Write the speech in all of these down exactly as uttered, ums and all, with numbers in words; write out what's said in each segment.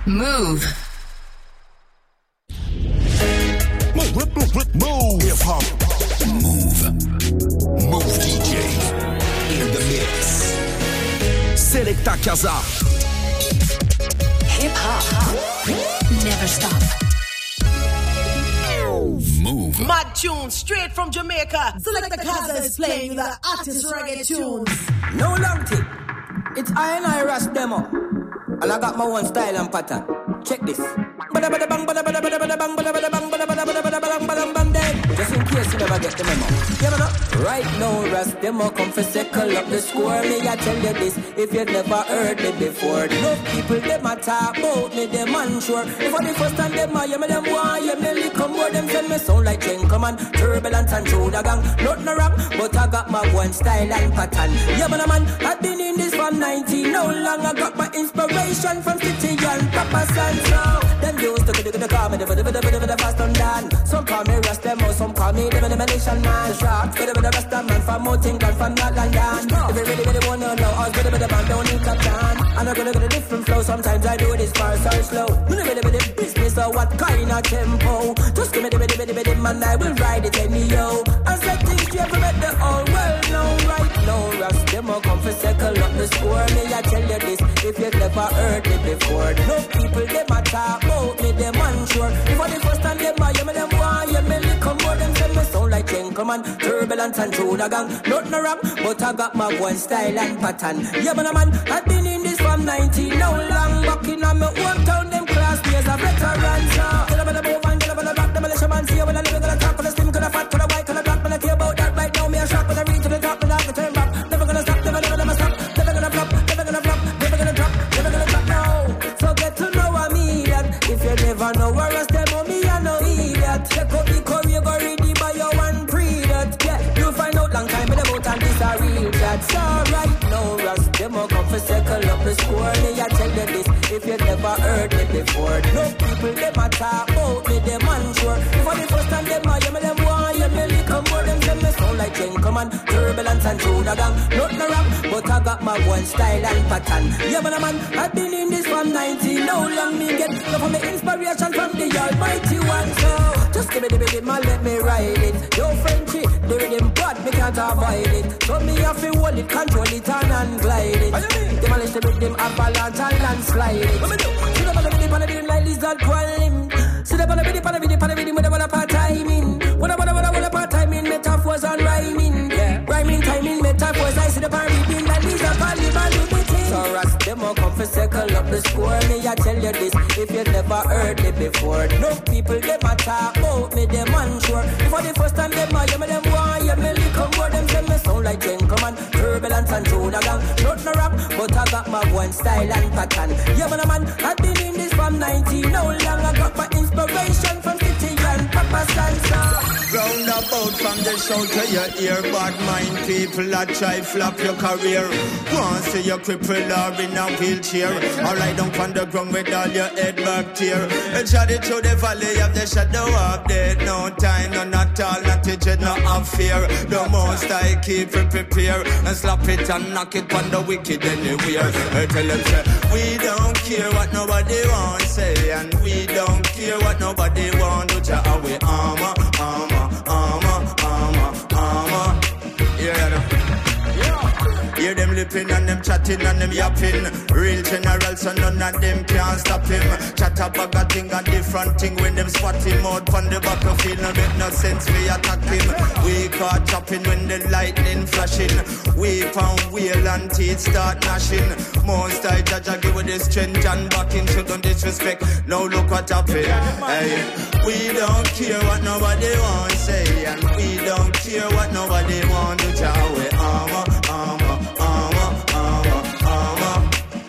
Move. Move, move, move. Hip hop. Move. Move D J. In the mix. Selecta Casa. Hip hop. Never stop. Move. Mad tunes straight from Jamaica. Selecta Casa is playing the artist reggae tunes. No long thing. It's I and I Rush demo. And I got my own style and pattern. Check this. Bada bada bang bada bada bada bada bang bada bada bang bada bada bada bada bada bada bang bang. Just in case you never get the memo. You know, right now, Rush demo come for circle up the score. Me I tell you this, if you never heard me before. No people them a talk about me, them unsure. If I the first time them I hear me, them want hear me little more. Them tell me sound like Jen Command, turbulent and through the gang. Nothing wrong, but I got my one style and pattern. Yeah, man, man, I've been in this from nineteen. No long I got my inspiration from City and Papa San. So them used to be the call me the the the the the fast and done. Some call me Rust them, or some call me the the nation man. Shot for the the rest of man from Mountain and from Not London. If you really really wanna know, I was with the band down in Captain. And I'm gonna get a different flow. Sometimes I do this fast or slow. Really really really business or what kind of tempo? Just give me the the the the man, I will ride it any yo. And set things straight for the whole world now. Right now, Rust them will come for circle up the score. Me I tell you this, if you've never heard it before. No people them a talk about me, them unsure. If I the first time them I hear me, them want hear me little more. Them tell me sound like Jen Command, turbulent and through the gang. Nothing wrong, but I got my one style and pattern. Yeah, man, man, I've been in this from nineteen. Now long back in on my hometown, them class days a veteran. So tell them about the move and tell them about the rock, the militiaman. See when I live in the top, when I slim, when I fat, when I white, when I black, when I care about that right now. Me a shock when I reach to the top, when I turn back. Never gonna stop, never, never, never stop. Never gonna flop, never gonna flop, never gonna drop, never gonna drop now. So get to know what me that. If you never know where I step on me, I know idiot. Check out the career, go ready by your one pre-dat. Yeah, you'll find out long time in the boat and this a real that's alright. No Russ, them all come for circle up the score. Me I tell you this, if you never heard me before. No people them a talk about me, them unsure. If I the first time them I hear me, them want hear me little more. Them tell me sound like Jen Command, turbulence and through the gang. Nothing wrong, but I got my one style and pattern. Yeah, man, man, I've been in this from nineteen. No long me get love from the inspiration from the Almighty One. So just give me the rhythm and let me ride it. Yo, Frenchy, the rhythm bad, me can't avoid it. So me have to hold it, control it and, and glide it. Demolish the rhythm, avalanche and landslide it. See the ball of the rhythm, the rhythm like lizard crawling. See the ball of the rhythm, the rhythm, the rhythm with the ball of part timing. What a what a what a what a part timing, metaphors and rhyming. Yeah, rhyming, timing, metaphors. I see the part rhythm like lizard crawling, crawling. So Russ, them all come for circle up the score. Me I tell you this, if you never heard it before. No people them a talk about me, them unsure. If I the first time them I hear me, them want hear me little more. Them tell me sound like Jen Command, turbulence and through the gang. Nothing wrong, but I got my one style and pattern. Yeah, man, man, I've been in this from nineteen. No long I got my inspiration from City and Papa Sansa. Round about from the show to your ear, bad mind people that try flop your career. Want see you cripple or in a wheelchair, or lie down on the ground with all your head back tear. And shot it through the valley of the shadow of death. No time, no not all, not to dread, no have fear. The most I keep it prepare, and slap it and knock it on the wicked anywhere. I tell them say, we don't care what nobody wants say, and we don't care what nobody want do. To our we armor, armor, armor, armor, armor. Yeah, no. Hear them lipping and them chatting and them yapping. Real general, so none of them can stop him. Chat a bag a thing, a different thing. When them spot him out on the battlefield, no make no sense we attack him. We caught chopping when the lightning flashing. We pound wheel and teeth start gnashing. Most I judge I give with the strength and backing. Shouldn't disrespect, now look what happened. Hey, we don't care what nobody wants say, and we don't care what nobody want to tell. We armor, armor, armor, armor, armor.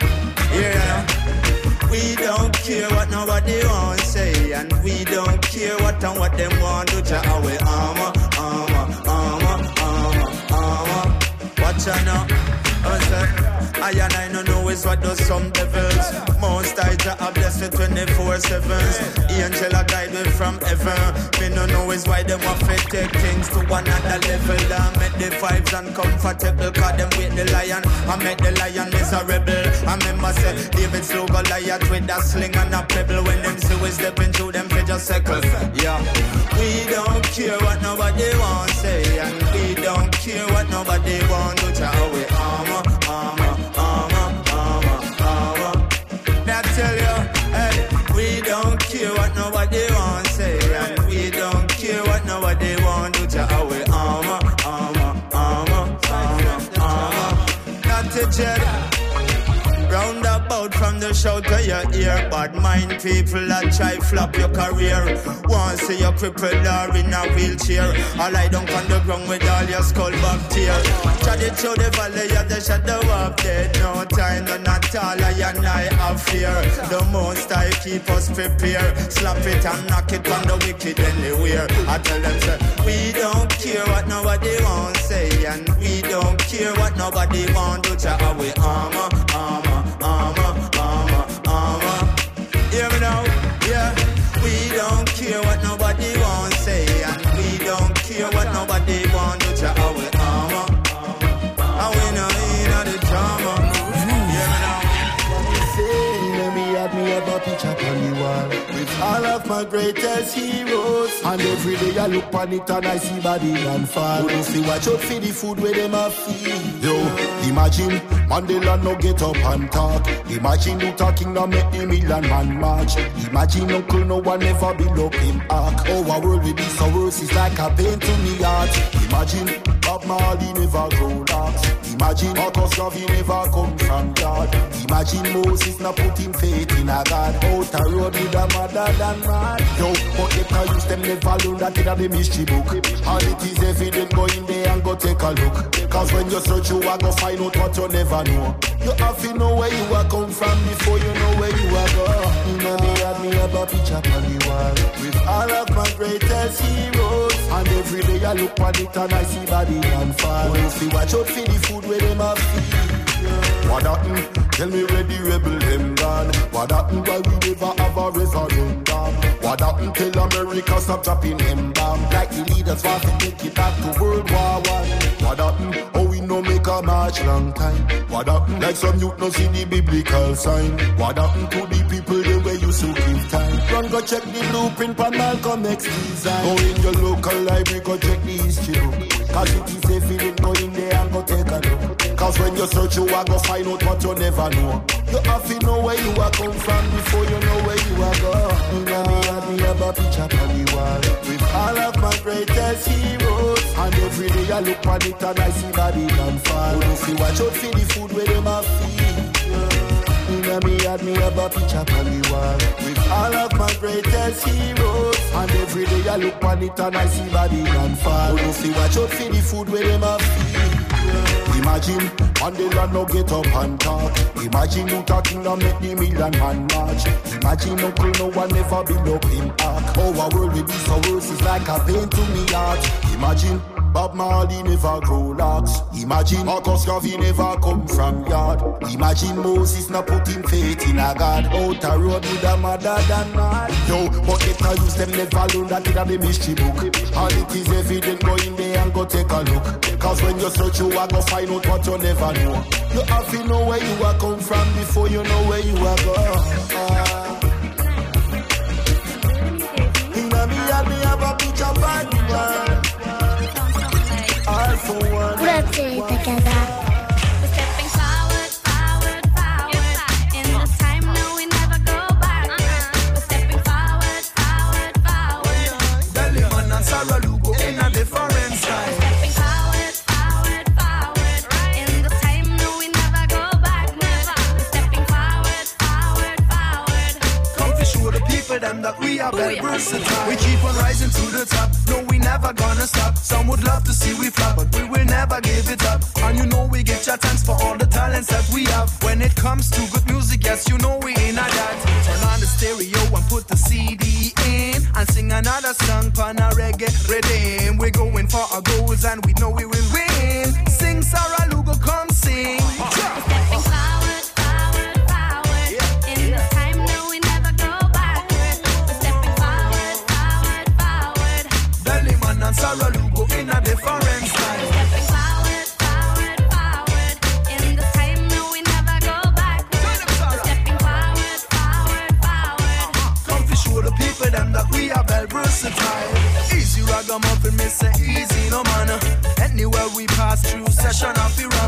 Yeah, we don't care what nobody wants say, and we don't care what and what them want to tell. We armor, armor, armor, armor, armor. Watch out now. I and I don't know we is what does some devils. Most I have blessed with twenty-four sevens. Angel a guide me from heaven. Me no know is why them want to take things to another level. I make the vibes uncomfortable, cause them with the lion. I make the lion miserable. I remember say David slew Goliath with a sling and a pebble. When them see we stepping through them for just circle. Yeah, we don't care what nobody want say, and we don't care what nobody want do to our armor, armor, armor, armor, armor. Now I tell you, hey, we don't care what nobody want say, and we don't care what nobody want do to our armor, armor, armor, armor, armor. Not to Jedi. Roundabout from the shout to your ear. Bad mind people that try flop your career. Want see you crippled or in a wheelchair, or lie down on the ground with all your skull back tear. Try to through the valley of the shadow of death. No time, no not all I and I have fear. The most I keep us prepared. Slap it and knock it on the wicked anywhere. I tell them say, we don't care what nobody wants say, and we don't care what nobody want do to our armor, armor, armor, armor, armor. Hear me now, yeah. We don't care what nobody wants say, and we don't care what nobody want do to our armor. And we know in the drama. Hear me now. Let me have me have a picture on the wall with all of my greatest heroes. And every day I look on it and I see body and fall. Who don't see watch out for the food where them a feed. Yo, imagine Mandela no get up and talk. Imagine Luther King no make the million man march. Imagine Uncle no one ever be up in ark. Oh, our world will be so worse, it's like a pain to me heart. Imagine Bob Marley never grow locks. Imagine Marcus Garvey never come from God. Imagine Moses not put him faith in a God. Out a road with a mother than man. Yo, but they can use them never learn that in the mystery book. And it is evident, go in there and go take a look. Cause when you search you are go find out what you never know. You have to know where you are come from before you know where you are going. You me had me have a picture on the wall with all of my greatest heroes. And every day I look on it and I see body and fall. When you see watch out for the food where them have feed. What happened? Tell me where the rebel them gone. What happened why we never have a referendum? What happened? Tell America stop dropping them bomb. Like the leaders want to take it back to World War One. What happened? Oh, we no make a march long time. What happened? Like some youth no see the biblical sign. What happened to the people the way you so give time? Run go check the blueprint for Malcolm X design. Go in your local library go check the history book. Cause it is a feeling, go in there and go take a look. Cause when you search you are go find out what you never know. You have to know where you are come from before you know where you are going. You know me and me have a picture on the wall with all of my greatest heroes. And every day I look on it and I see body and fall. Who don't see watch out for the food where them have feed. You know me and me have a picture on the wall with all of my greatest heroes. And every day I look on it and I see body and fall. Who don't see watch out for the food where them have feed. Imagine Mandela no get up and talk. Imagine Luther King no make the million man march. Imagine Uncle no one ever build up in ark. Oh, our world will be so worse, it's like a pain to me heart. Imagine Bob Marley never grow locks. Imagine Marcus Garvey never come from yard. Imagine Moses not put him faith in a God. Out a road with a mother than man. Yo, but if I use them never learn that in the mystery book. And it is evident, go in there and go take a look. Cause when you search you are go find out what you never know. You have to know where you are come from before you know where you are going. In a me and me have a picture of the world. All for one. Purate casa. We're stepping forward, forward, forward. In this time, no, we never go back. We're stepping forward, forward, forward. Deliman and Sarah Lugo in a different style. Stepping forward, forward, forward. In this time, no, we never go back. We're stepping forward, forward, forward. Come to show the people them that we are very versatile. We keep on rising to the top. No, we never gonna stop. Some would love to see we flop, but we will never give it up. And you know we get your thanks for all the talents that we have. When it comes to good music, yes, you know we ain't a that. Turn on the stereo and put the C D in and sing another song pan a reggae rhythm. We're going for our goals and we know we will win. Sing Sarah Lugo, come sing. We're stepping forward, forward.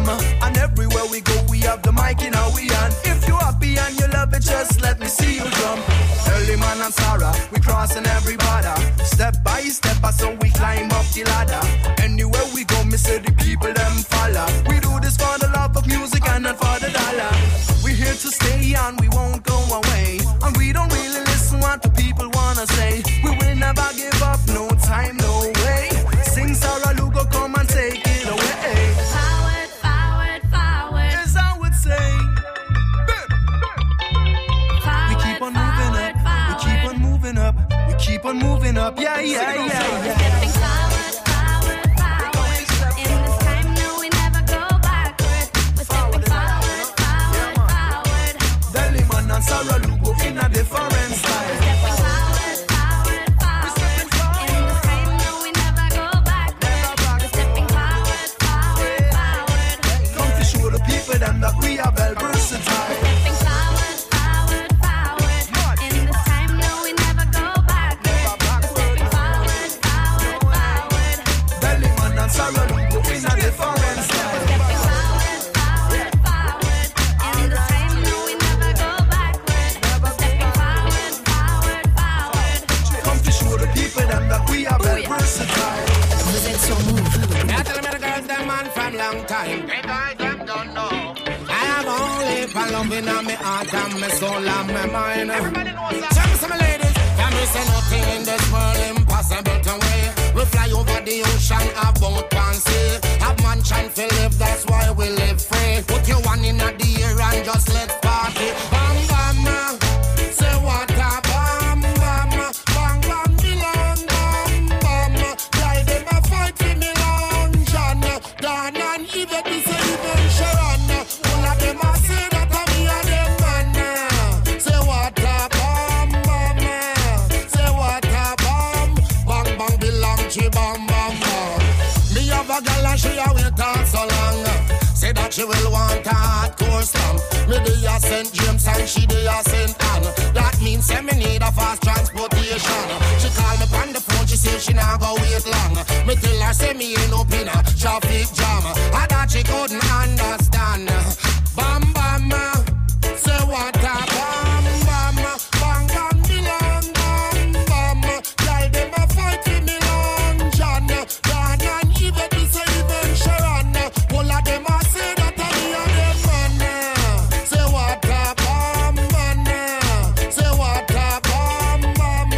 And everywhere we go, we have the mic in our hand. If you're happy and you love it, just let me see you drum. Early man and Sarah, we crossing every border. Step by step, so we climb up the ladder. Anywhere we go, me say the people them follow. We do this for the love of music and not for the dollar. We're here to stay and we won't go away. And we don't really listen what the people wanna say. We will never give up, no time, no way. Sing Sarah Lugo, come and take it away. Forward, forward, forward. As I would say. Forward, We keep on moving forward, up, we keep forward. on moving up, we keep on moving up, yeah, yeah, yeah, yeah. Stepping forward, forward, forward. In this time, no, we never go backward. We're stepping forward, forward, forward. Deli man and Sarah Lugo in a different style. Stepping forward, forward, forward. In this time, no, we never go backward. We're stepping forward, forward, forward. Come to show the people them that we are well versatile. Stepping forward, forward, forward. In this time, no, we never go backward. We're stepping forward, forward, forward. Deli man and Sarah Lugo in a different style. Stepping forward, forward, forward. In this time, no, we never go backward. We're stepping forward, forward, forward. Come to show the people them that we are well versatile. Vous êtes sur Move. I tell me the girls, them man from long time. They guys, them don't know. I have only for loving on me heart and my soul and my mind. Everybody knows that. Tell me some ladies, can we say nothing in this world impossible to weigh? We fly over the ocean, have boat and sea. Have mansion to live, that's why we live free. Put your one in the air and just let's party. Bam, bam, say what a bam, bam. Bang, bam, belong, bam, bam. Try them a fight for me long, John. Dan and even this even Sharon. All of them a say that I'm me and them man. Say what a bam, bam. Say what a bam. Bang, bang, belong, chi bam, bam, bam. Me have a girl and she a wait talk so long. Say that she will want a hardcore slam. Me dey a Saint James and she dey a Saint Anne. That means say me need a fast transportation. She call me on the phone, she say she not go wait long. Me tell her say me ain't up in a traffic jam. I thought she couldn't understand. Bam bam, say what a bam bam. Bang bang belong bam bam. Tell them a fight for me long John. Dan and even this even Sharon. All of them a say that I'm me and them man. Say what a bam bam. Say what a bam bam.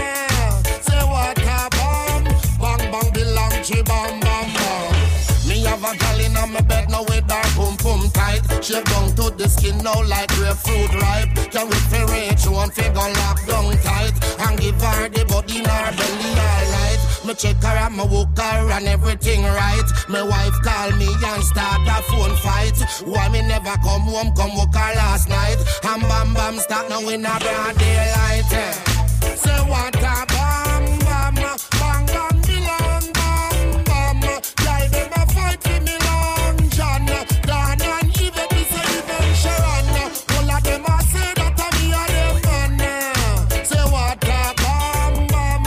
Say what a bam. Bang bang belong chi bam bam bam. Me have a girl in on my bed now with her pum pum tight. She down to the skin now like grapefruit ripe. Can we fi reach one figure lock down tight and give her the body in her belly alright. Me check her and me walk her and everything right. My wife call me and start a phone fight. Why me never come home, come walk her last night. And bam bam start now in a broad daylight. eh. Say what a bam bam, bang bang belong bam bam. Tell them a fight for me long John. Dan and even this even Sharon. All of them a say that I'm me and them man. Say what a bam bam.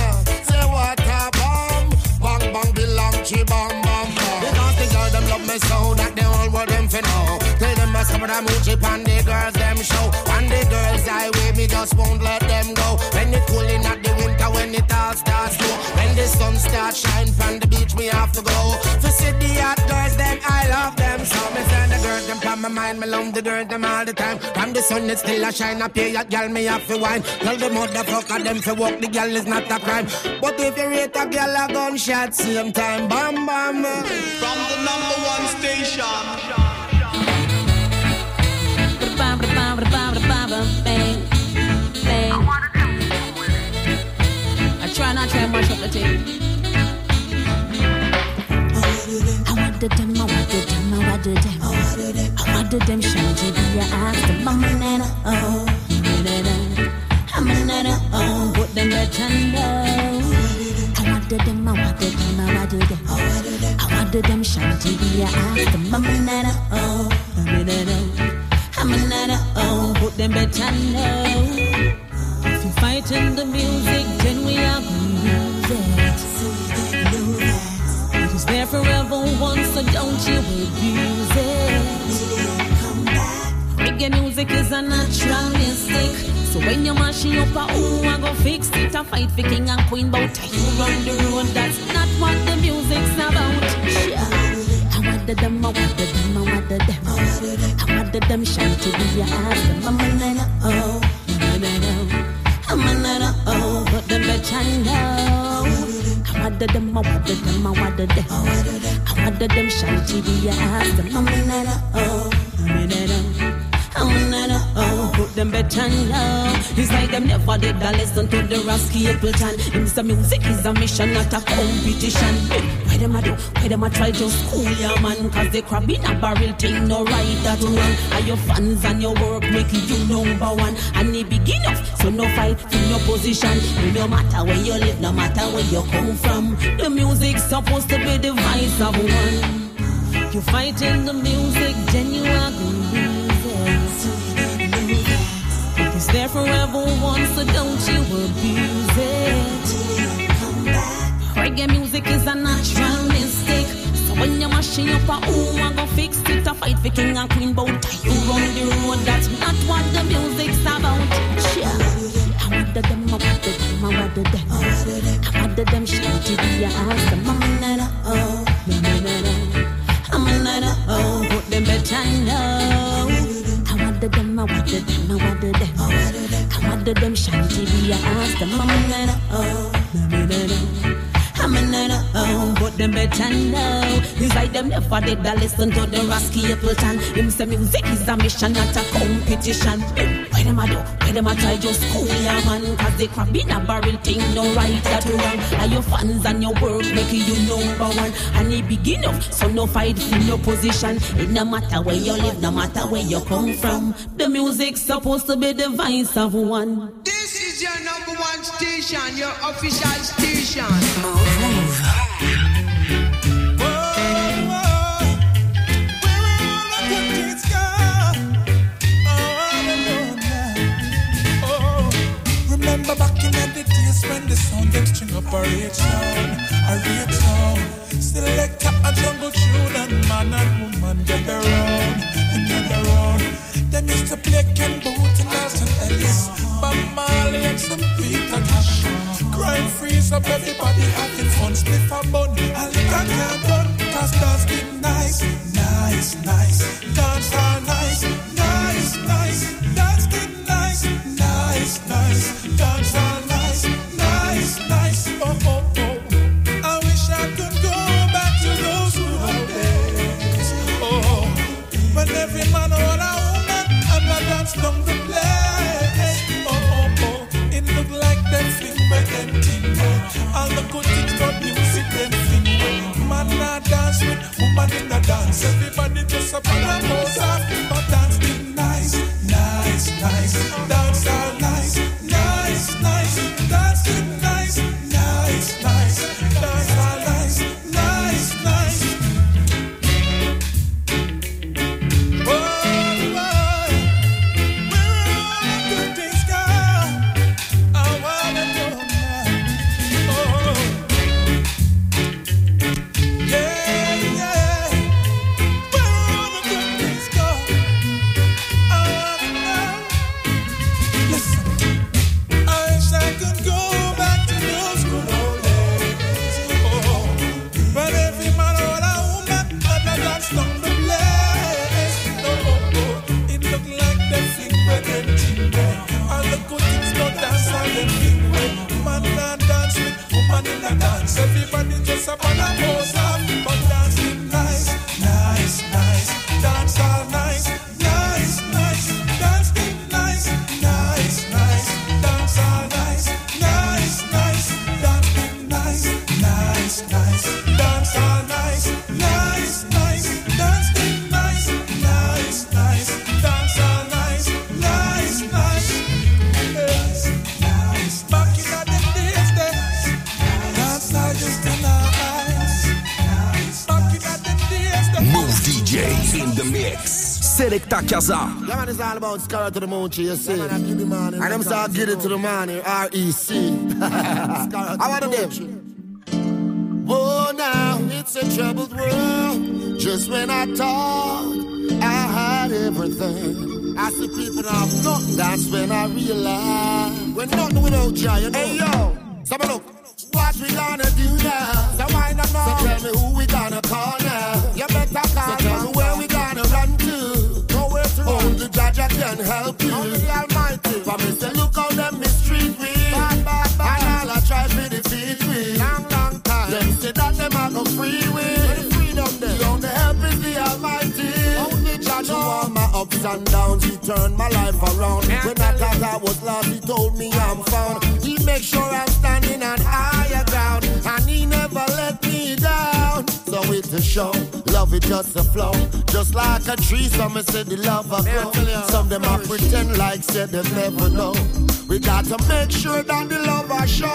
Say what a bam. Bang bang belong chi bam bam bam. Because the girls them love me so that they all want them for now. Tell them a some of them moochie pan the girls them show. And the girls highway me just won't let them go. When it cool in at the winter, when it all starts snow. When the sun starts shine from the beach, me have to go. For see the hot girls, them I love them. So me send the girls them from my mind, me love the girls them all the time. From the sun it still a shine, up here, girl me have to wine. Tell the motherfucker them for walk, the girl is not a crime. But if you rate a girl a gunshot, same time, bam bam. From the number one station. Bam, bam, bam, bam, bam, bam, bang, bang. I try not to mash up the tape. I want the them, I want the them, I want the them. I want the them, shanty, be your ass, the mama, nana, oh, nana, I'm a nana, oh, put them at tender. I want the them, I want the them, I want the them. I want the them, shanty, be your ass, the mama, nana, oh, nana. I'm a nana, oh, put them better know. If you fight in the music, then we are music. So you know that it is there forever once, so don't you abuse it. Reggae music is a natural mystic. So when you're mashing up a ooh, I go fix it. A fight for king and queen, bout you run the road. That's not what the music's about. Yeah. I want the them, I want the them, I want the them. I want the them shine to be your ass. I'm a nana, oh, I'm a nana, I'm a nana, oh, but them better know. I want the them, I want the them, I want the them. I want the them shine to be your ass. I'm a nana, oh, I'm a nana. I'm another, oh, put them better now. It's like them never did a listen to the Rasky Appleton. It's the music is a mission, not a competition. Why them a do? Why them a try to school ya man? Cause they crab in a barrel thing, no right that wrong. Are your fans and your work making you number one? And they begin off, so no fight in your position. No matter where you live, no matter where you come from. The music's supposed to be the vice of one. You fight in the music, then you are gonna it's there forever once, so don't you abuse it. Reggae music is a natural mistake. So when you're mashing up a ooh, I'm gonna fix it. A fight for king and queen, bout you run the road. That's not what the music's about. Yeah. I want the them, I want the them, I want the them. I want the them shine to be your ass. I'm a nana, oh, no, no, no, no. I'm a nana, oh, put them better know. I want the them, I want the them, I want the them. I want the them shine to be your ass. I'm a nana, oh, no, no, no, no. I'm a nana, oh, but them better know. It's like them never did a listen to the Rasky Appleton. Him say music is a mission, not a competition. Why them a do? Why them a try just school ya man? Cause they crab in a barrel thing, no right that wrong. And your fans and your work make you number one. And they begin off, so no fight in no position. It no matter where you live, no matter where you come from. The music's supposed to be the vice of one. This is your number one station, your official station. Move, move. Remember back in the days when the sound them string up a region, a region. Select a jungle tune and man and woman get around, and get around. Them used to play Ken Boot and Nelson Ellis, Bob Marley and some Peter Tosh. Crime freeze up, everybody having fun, spliff a bun, and lick a can't run. Cause dance get nice, nice, nice. Dance all nice, nice, nice. Dance get nice, nice, nice. Dance all nice, nice, nice. Oh, oh, oh. I wish I could go back to those good old days. Oh, when every man or a woman and I dance down the place. Oh, oh, oh. It look like them finger them thing. All the good things got music them thing. Man I dance with woman in the dance. Everybody just up on the nose off. But dance it nice, nice, nice. Dance all nice, nice, nice. Dance it nice, nice, nice. Dance all nice, nice, nice. Oh, oh. Where all the good things go? I wanna know now. Oh, yeah, yeah. Where all the good things go? I wanna know. Listen, I wish I could go back to those good old days. Oh, but every man or a woman had a dance down the place. Oh, oh, oh. It look like them finger them jingle. All the good things go dance all them finger. Man and dance with woman in the dance. Everybody just up on a pose off. But dance it nice, nice, nice. Dance all nice, nice, nice. Dance it nice, nice, nice. Dance all nice, nice, nice. Dance it nice, nice, nice. Dance all nice, nice, nice. Dance it nice, nice, nice. Dance all nice, nice, nice. Yes, nice. Back in the days, days. Dance all just a nice. Back in the days, days. Move D J in the mix. Selecta Kaza. Yeah, man, it's all about Scar to the Moochie, you see. And I'm start get it to the money, R E C. I want them. Oh, now it's a troubled world. Just when I thought I had everything, I see people have nothing. That's when I realize we're nothing without giant. Hey yo, so look, what we gonna do now? So why not know? So tell me who we gonna call now. You better call. So tell me where we gonna run to. Nowhere to run. Only Jaja can help you. Only the Almighty. For me say look how them mistreat we. Bad, bad, bad. And all I try to defeat we. Long, long time. Them say that them are go free with. Freedom them. The only help is the Almighty. Only Jaja. All my ups and downs, he turned my life around. When I thought I was lost, he told me I'm found. He make sure I'm standing on higher ground, and he never let me down. So it's a show, love it just a flow. Just like a tree, some say the love a grow. Some them a pretend like said they never know. We got to make sure that the love a show.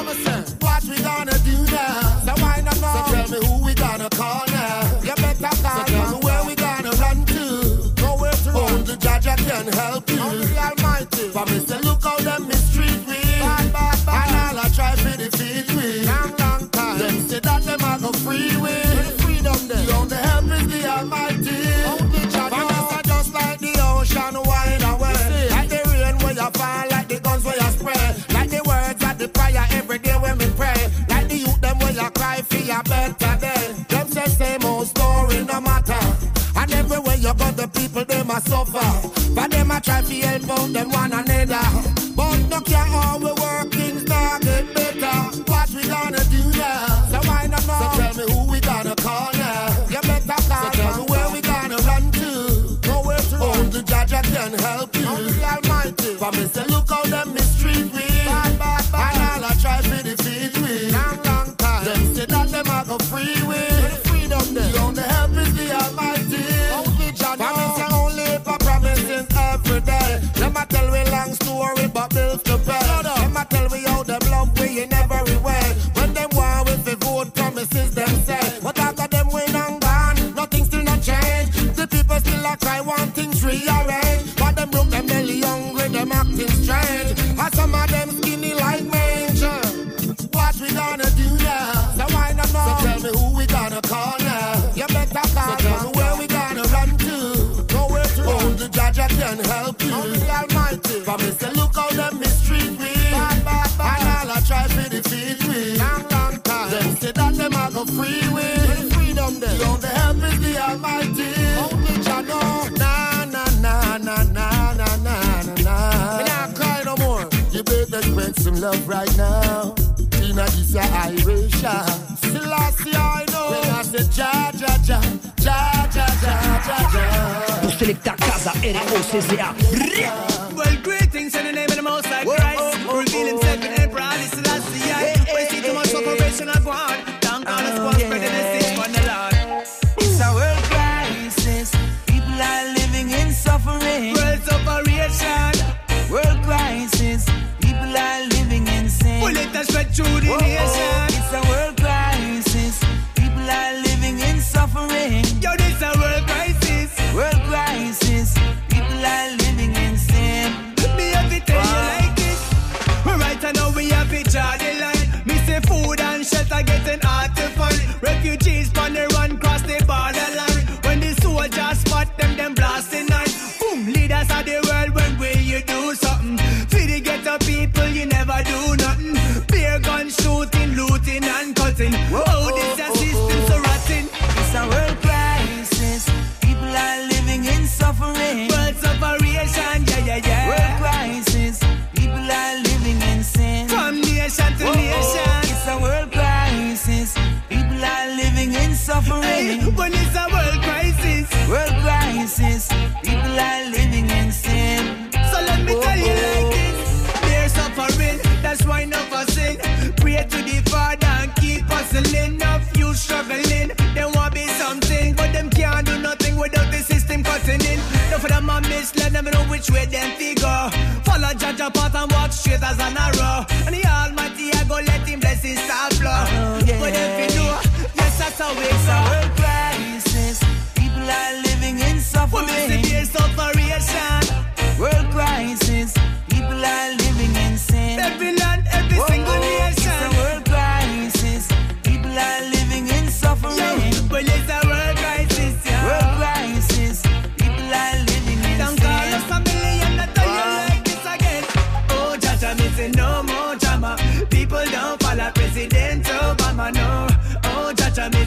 What we gonna do now? So why not know? So tell me who we gonna call now. You better call. So tell me where we gonna run to. Nowhere to run. Only Jaja can help you. Only the Almighty. For me say look how them mistreat me. Bad, bad, bad. And all I try to defeat me. Long, long time. Them say that them are go free with. Freedom them. The only help is the Almighty. Only Jaja. For just like the ocean wide away. Like the rain where you fall, like the guns where you spray. Like the words at the prayer every day when we pray. Like the youth them where you cry for your better day. Them say same old story no matter. And everywhere you go the people them a suffer. But them a try to help out them one another. But no care how we work things not get better. What we gonna do now? So why not know? So tell me who we gonna call now. You better call. So tell me where we gonna run to. Nowhere to run. Only Jaja can help you. Only the Almighty. For me say look how them mistreat we. Bad, bad, bad. And all I try to defeat we. Long, long time. Them say that them a go free with. Freedom them. The only help is the Almighty. Only Jaja. For me say only for promises every day. Them a tell we long story but bills to pay. Them a tell we how them love we in every way. When them want with the vote promises them say. But after them win and gone, nothing still not change. The people still a cry, want things rearranged. But them broke them belly hungry, them acting strange. And some of them skinny like mange. What we gonna do now? So why not know? So tell me who we gonna call now. You better call. So tell me where we gonna run to. Nowhere to run. Only Jaja can help you. Only the Almighty. For me say look how them mistreat me. Bad, bad, bad. And all I try to defeat me. Long, long time. Them say that them a go free with. Freedom them. The only help is the Almighty. Only Jaja. Na na na na na na na na. Me not cry no more. You better spread some love right now. Inna this your Irish. Still I see I know. When I say Jaja Jaja Jaja Jaja Jaja. Pour Selecta Casa, R O C Z A. Well, greetings in the name of the Most High Christ. Reveal himself in Emperor Ali Selassie. We see too much operation at one. Down on the spot, spreading the sick on the Lord. It's a world crisis. People are living in suffering. World separation. World crisis. People are living in sin. Pull it and spread through the nation. It's a world crisis. People are living in suffering. Yo, this a world crisis. World crisis. People are living in sin. Me have to tell you like this. Right now we have to draw the line. Me say food and shelter getting hard to find. Refugees on the run cross the borderline. When the soldiers spot them, them blasting nine. Boom, leaders of the world, when will you do something? For the ghetto people, you never do nothing. Beer gun shooting, looting and cutting. Oh, this a system so rotten. It's a world crisis. People are living in suffering. World separation, yeah, yeah, yeah. World crisis. People are living in sin. From nation to nation. It's a world crisis. People are living in suffering. Hey, when it's a world crisis. World crisis. People are living in sin. So let me tell you like this. They're suffering, that's why enough of sin. Pray to the Father and keep hustling. Enough you struggling, there won't be something. But them can't do nothing without the system cutting in. Don't for them a miss, let them know which way them figure. Follow Jaja path and walk straight as an arrow. And the Almighty I go let him bless his star flow. Oh, yeah. But if you know, yes that's how it's a world crisis. People are living in suffering. There's separation. World crisis. People are living in sin. Every land, every whoa, single whoa. nation. It's a world crisis. People are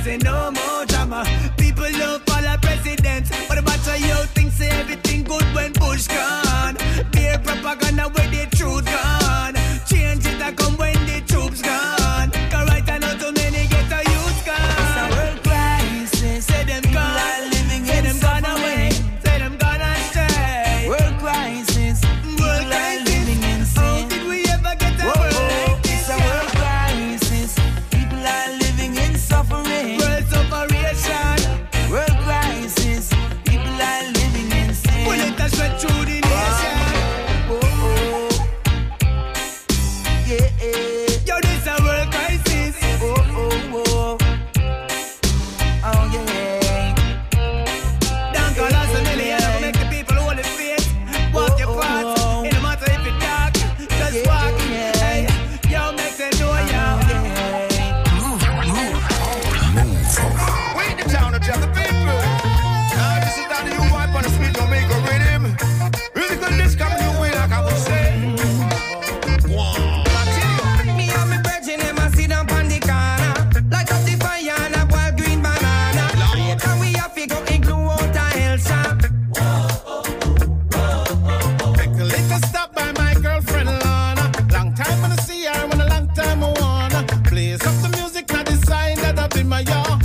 say no more drama. People love follow president, but about a you think say everything good when Bush gone. Beer propaganda when the truth gone. Change it and come when the troops gone. Cause right now too many get a youth gone. It's a world crisis. Say them People gone. are living Say in them gone suffering. away. Say them gone astray. World crisis. People World are crisis. living in How sin. did we ever get a Whoa, world whoa, like this? it's a world crisis. People are living in suffering. World separation. World crisis. People are living in sin. Bullet has spread through the nation. Oh, oh. Yeah, yeah. Yo, this a world crisis. Oh, oh, oh. Oh, yeah. Don't call us a million. Yeah. Make the people hold it faith. Walk your Oh, path. oh. It don't matter if it's dark. Just Yeah, walk. yeah. Hey, yo, make them know ya. We the town of the people. Now this is that you wipe on the street, don't make a rhythm. Really good this coming your way, like I was saying. Me and me brethren, them a sit down on the corner. Light up the fire and a wild green banana. And we have to go igloo out a hell shop. Make a little stop by my girlfriend Lana. Long time when I see her, when a long time I wanna. Blaze up the music, not the sign that I've been my yard.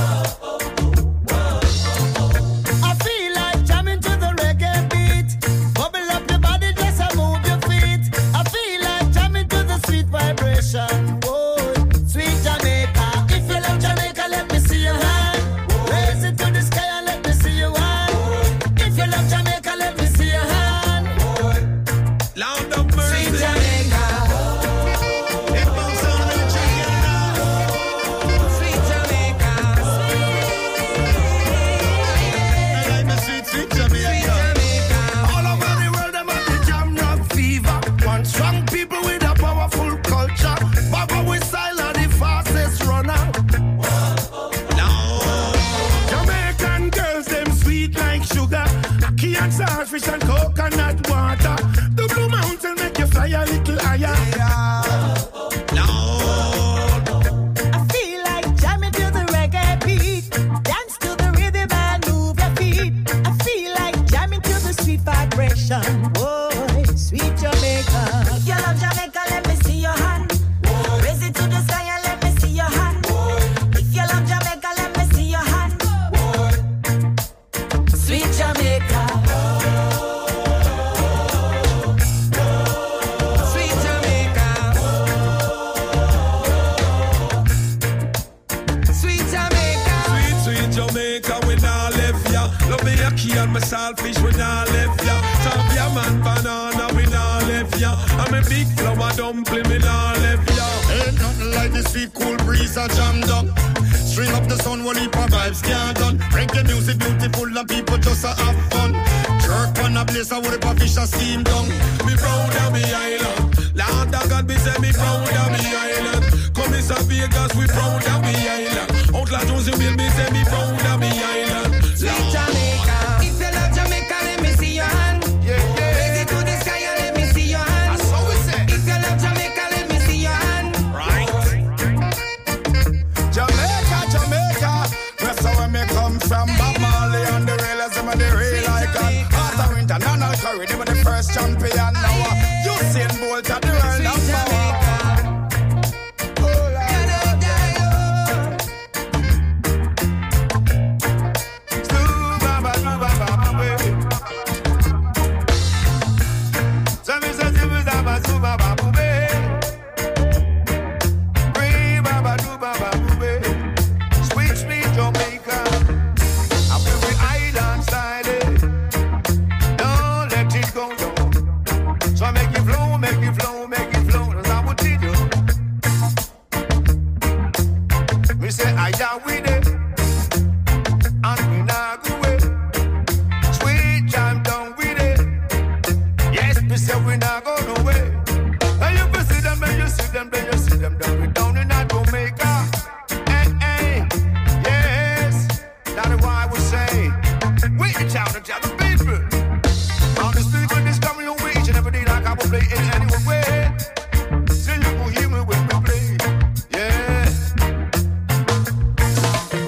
I feel like jamming to the reggae beat. Bubble up your body, just a move your feet. I feel like jamming to the sweet vibration. Whoa, sweet Jamaica. If you love Jamaica, let me see your hand. Raise it to the sky and let me see your hand. If you love Jamaica, let me see your hand. Land of mercy. Sweet Jamaica. It goes on in China. Sweet Jamaica. I like my sweet, sweet Jamaica. All over the world, them have the jam rock fever. One strong people with a powerful culture. Baba with style are the fastest runner. Jamaican girls, them sweet like sugar. Ackee and starfish and coconut water. The Blue Mountain make you fly a little higher. I feel like jamming to the reggae beat. Dance to the rhythm and move your feet. I feel like jamming to the sweet vibration. Boy, sweet Jamaica. If you love Jamaica, let me see your hand. Raise it to the sky and let me see your hand. If you love Jamaica, let me see your hand. Sweet Jamaica. Sweet Jamaica. Sweet Jamaica. Sweet, sweet Jamaica, we nah left ya. Love me ackee and my saltfish, we nah left ya. Tapia man banana, we nah left ya. I'm a big flower dumpling, we nah left ya. Ain't nothing like the sweet cool breeze a jam down. String up the sun, one heap of vibes can't done. Reggae music beautiful and people just a have fun. Jerk on a place, I would have a fish a steam down. Me proud of me island. Lord of God, me say me proud of me island. Come in South Vegas, we proud of me island. Outlaw Jones, you will me say me proud of me island. Sweet Jamaica. If you love Jamaica, let me see your hand. Raise it to the sky and let me see your hand. That's what we say. If you love Jamaica, let me see your hand. Right. Jamaica, Jamaica. That's where me come from. Bob Marley and the realism and the real icon. After international curry, they were the first champion. Now uh, Usain Bolt at the world of power. Sweet, sweet Jamaica. I'm with island style. Don't let it go down. So I make it flow, make it flow, make it flow. That's how we did you. We say I down with it, and we not go away. Sweet jam down with it. Yes, we say we not go no way. And you can see them, and you see them, then you see them, then we down in that Jamaica. Hey, hey, yes, that's why we say we the town of the people. On the street when this coming your way, each and every day like I will play in any way. So you will hear me when we play, yeah.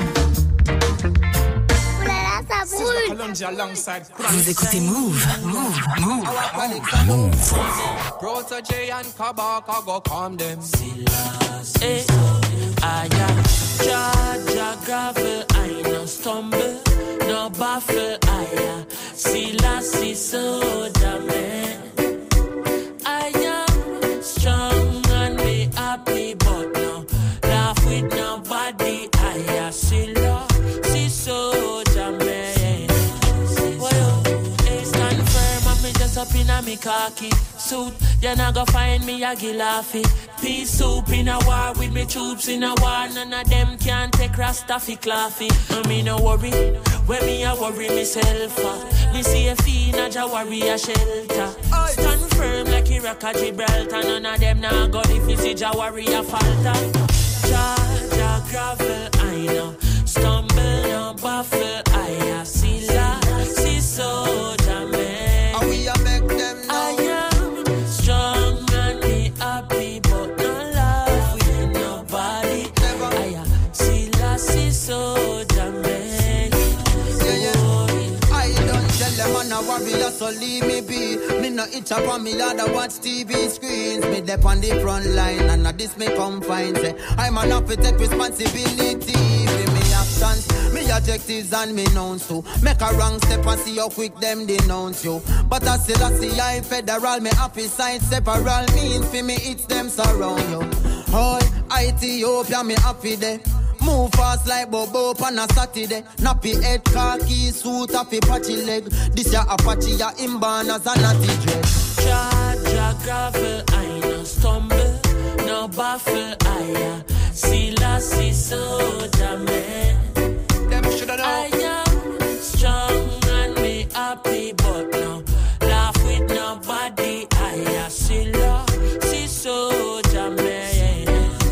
alongside Vous écoutez Move, Move, Move, Move, Move. Protege and Kabaka go calm them. Hey, I am Jaja gravel, I no stumble, no baffle, I am Selassie soldier man. I am strong and be happy, but no laugh with nobody. I am Selassie soldier man. Well, hey, stand firm and me just up in a me khaki suit. You not go find me a gilafi. Pea soup in a war with me troops in a war. None of them can take Rastafi claffy. I me no worry, when me a worry myself. Uh. Me see a fiend a Jawari a shelter. Stand firm like Iraq a Gibraltar. None of them now go if you see Jawari a falter. Jaja gravel, I know. Stumble, no baffle, I a see la, see soldier man. And we a make them know. I am strong and be happy, but no love with nobody. Never. I am see la, see soldier man. Yeah, yeah. I don't tell them I'm a warrior, so leave me be. Me no itch up on me, other watch T V screens. Me dep on the front line, and at this me come find. Say, I'm an up to take responsibility. Me objectives and me nouns too. Make a wrong step and see how quick them denounce you. But I still I see I federal. Me happy side several means for me it's them surround you. All Ethiopia me happy there. Move fast like Bobo on a Saturday. Nappy head, khaki suit, happy patchy leg. This ya Apache ya inborn as a natty dress. Jaja gravel, I no stumble, no baffle, I see la see soldier man. I am strong and be happy, but no laugh with nobody. I am still see soldier man.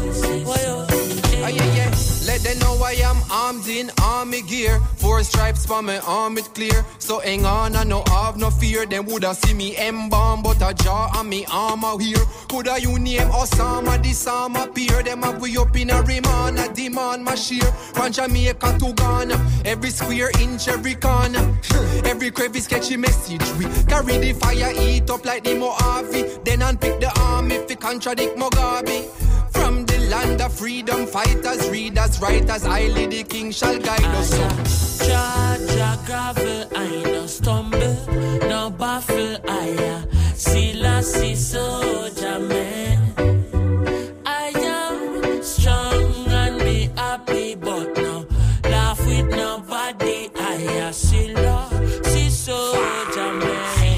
Oh, yeah, yeah. Let them know I am armed in army gear. Four stripes for my arm it clear. So hang on, I no have no fear. Them woulda see me embalm, but a jaw on me armor here. Coulda you name Osama, this arm appear. Them have we up in a remand, a demand my sheer. From Jamaica to Ghana, every square inch, every corner. Every crevice catchy message we carry the fire, eat up like the Mojave. Then unpick the arm if it contradict Mugabe. From the land of freedom, fighters, readers, writers, highly the king shall guide us. Jaja gravel, I no stumble, no baffle, I see la see soldier man. I am strong and be happy, but no laugh with nobody. I see la see soldier man.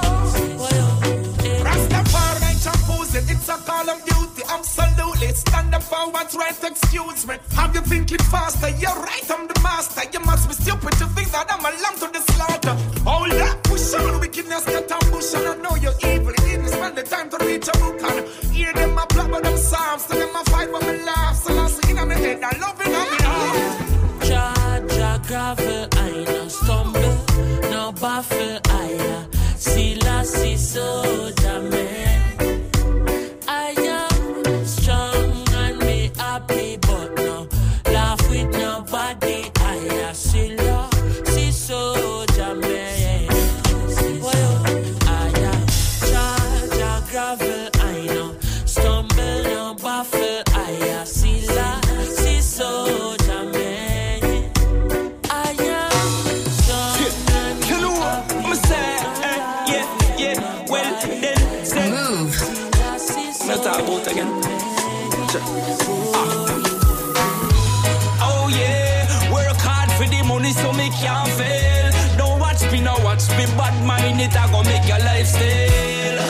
Yo, Rastafari champion, it's a call of duty. Absolutely, stand up for what's right, excuse me. Have you thinking faster? You're right, I'm the master. You must be stupid to think that I'm a lamb to the slaughter. Hold up, push on, wickedness get ambush. And I know you're evil, you didn't spend the time to reach a book. And hear them a blabber them psalms, tell them a fight when me laugh. So last in my head, I love it on me heart. Jaja gravel, I no stumble, no baffle, I see la see soldier man. I am strong and be happy, but no laugh with nobody. I see la see soldier man. Well, I am Jaja gravel, I know stumble, no baffle. I see la see soldier man. I am strong and be happy. I'm sad, yeah, yeah. Well, then say Move. Let's talk about it again. Sure. Ah. Oh yeah, work hard for the money so me can't fail. Don't watch me, now watch me, bad mind it I go make your lifestyle.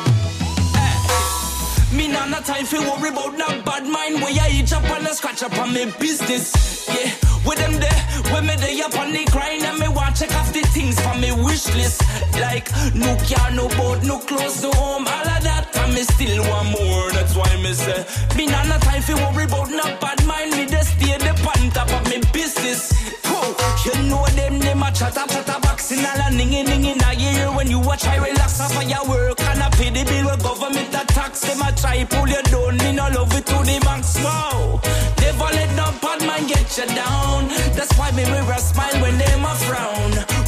Eh. Me nah no time for worry about no bad mind. Where I eat up and I scratch up on me business. Yeah, with them there, when me there up on the grind and me want check off the things from me wish list. Like no car, no boat, no clothes, no home, all of that. And me still want more, that's why me say me nah no time for worry about no bad mind. Me just stay the on top of me business. Whoa, you know them, them a chatter, chatter boxing all a ningy, ningy na ear. When you watch I relax off of your work and I pay the bill with government a tax. Them a try pull you down, me no love it to the max. No, never let no bad man get you down. That's why me wear a smile when them a frown.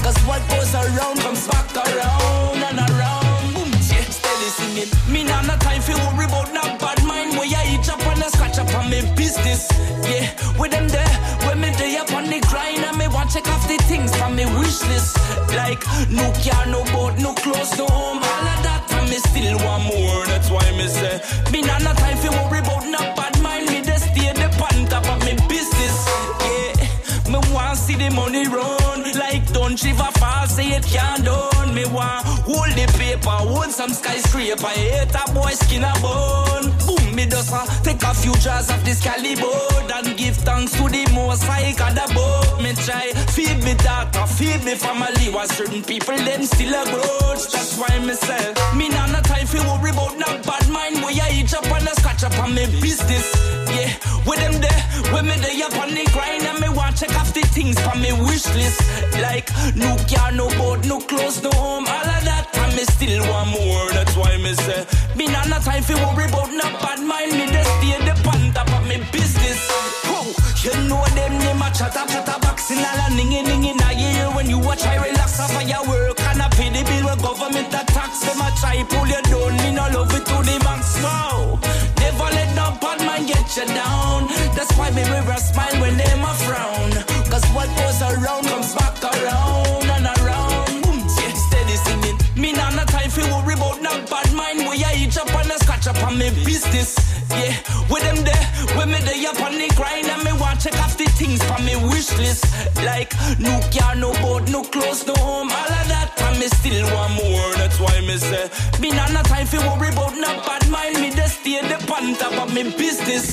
Cause what goes around comes back around and around. Boom, yeah, steady singing. Me nah no time for worry about no bad mind. Where I eat up and I scratch up on me business. Yeah, with them there, when me day up on the grind and me want check off the things from me wish list. Like no car, no boat, no clothes, no home, all of that. And me still want more. That's why me say me nah no time for worry about no bad mind. Me just stay the pan top of me business. Yeah, me want see the money run. Like don't shiver fast, say it can't done. Me want hold the paper, hold some skyscraper. Hate a boy skin a bone. Boom, me just uh, take a few jars of this caliber and give thanks to the most high God above. Me try feed me daughter, feed me family. While certain people them still a grudge. That's why me say me nah no time for worry about no bad mind. Where I eat up and I scratch up on me business. Yeah, with them there, when me there up on the grind and me want check off the things from me wish list. Like no car, no boat, no clothes, no home, all of that. And me still want more. That's why me say me nah no time for worry about no bad mind. Me just stay the pan top of me business. Whoa, you know them name a chatter chatter boxing all a ningy ningy in a year. When you watch I relax off of your work and I pay the bill with government a tax. Them a try pull you down, me no love it to the max. Wow, never let no bad mind get you down. That's why me wear a smile when them a frown. Cause what goes around comes back around and around. Boom, yeah, steady singing. Me nah no time for worry about no bad mind. Where I eat up and I scratch up on me business. Yeah, with them there, when me there up on the grind and me want check off the things from me wish list. Like no car, no boat, no clothes, no home, all of that. And me still want more. That's why me say me nah no time for worry about no bad mind. Me just stay the pan top of me business.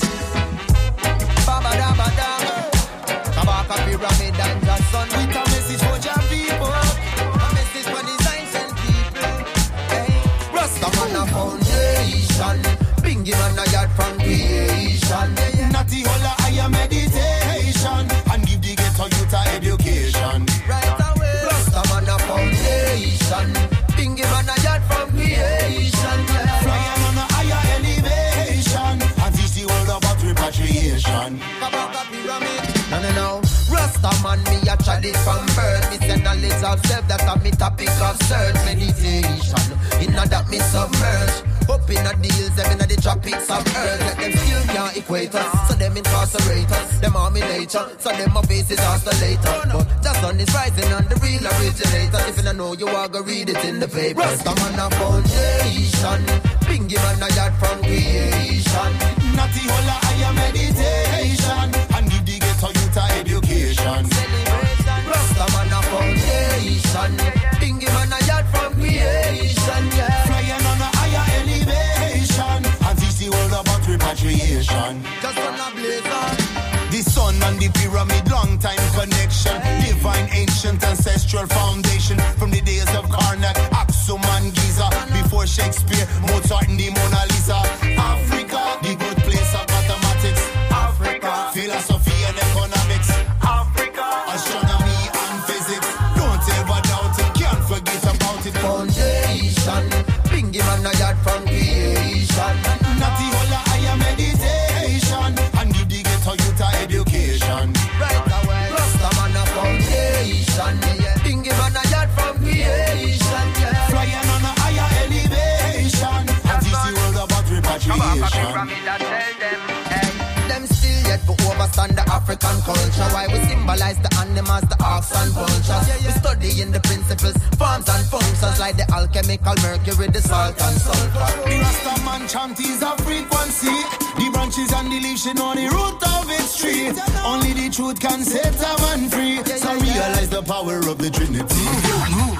Baba da ba da, Kabaka pyramid and Jackson with a message for your people. A message for the signs and people. Hey, Rasta man a foundation, Bingy man a yard from creation. Natty holla higher meditation, and give the ghetto youth a education. Right away, Rasta man a foundation, Bingy man a yard from creation. Flying on a higher elevation, and teach the world about repatriation. Kabaka pyramid. No, no, no. Rasta man, me a tried it from birth. Me say knowledge of self, that's a me topic of search. Meditation, inna that me submerge. Up inna deals, them inna the tropics of earth. Let them still can't equate us, so them incarcerate us. Them army nature, so them my faces oscillator. But just on is rising on the real originator. If you don't know, you are gonna read it in the paper. Rasta man a foundation, Bingy man a yard from creation. Natty holla higher meditation, and give the ghetto youth a education. Celebration, Rasta man a foundation, Bingy man a yard from creation. Yeah, flying on a higher elevation, and teach the world about repatriation. Just on a blazer. The sun and the pyramid, long time connection. Divine, ancient, ancestral foundation. From the days of Karnak, Aksum and Giza. Before Shakespeare, Mozart and the Mona Lisa. Africa, the good place of mathematics. Africa, philosophy and economics. Africa, astronomy and physics. Don't ever doubt it, can't forget about it. Foundation, Bingy man a yard from creation. Natty holla higher meditation, and give the ghetto youth a education. Right away, Rasta man a foundation, Bingy man a yard from creation. Flying on a higher elevation, and teach the world about repatriation. Them still yet to overstand the African culture. Why we symbolize the animals, the ox and vultures. We study in the principles, forms and functions, like the alchemical mercury, the salt and sulfur. The Rasta man chant is a frequency. The branches and the leaves, you know the root of its tree. Only the truth can set a man free. So realize the power of the Trinity. Move.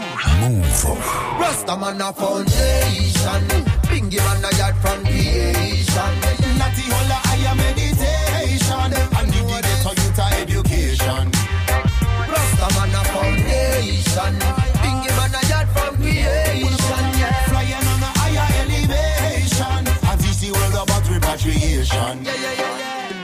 Rasta man a foundation, Bingy man a yard from creation. Natty holla higher meditation, and give the ghetto youth a education. Rasta man a foundation, Bingy man a yard from creation. Flying on a higher elevation, and teach the world about repatriation. Yeah, yeah, yeah,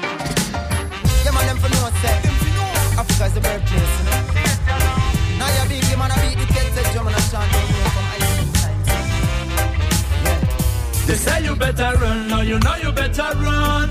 yeah. Yeah, man, them for no say Africa's the birthplace, you know. Now you big, man, I beat the kids, say German and Sean, they know from Ireland times. They say you better run, now you know you better run.